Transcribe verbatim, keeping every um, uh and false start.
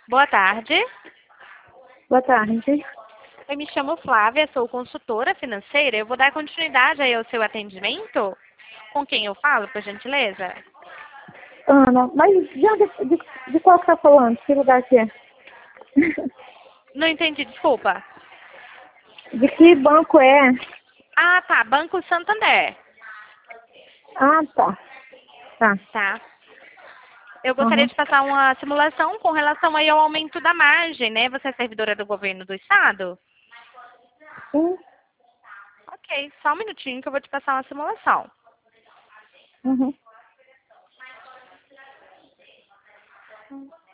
Boa tarde. Boa tarde. Eu me chamo Flávia, sou consultora financeira. Eu vou dar continuidade aí ao seu atendimento. Com quem eu falo, por gentileza? Ana, mas de, onde- de, de qual que tá falando? Que lugar que é? Não entendi, desculpa. De que banco é? Ah, tá. Banco Santander. Ah, tá. Tá. Tá. Eu gostaria Uhum. de passar uma simulação com relação aí ao aumento da margem, né? Você é servidora do governo do estado? Sim. Ok, só um minutinho que eu vou te passar uma simulação. Uhum.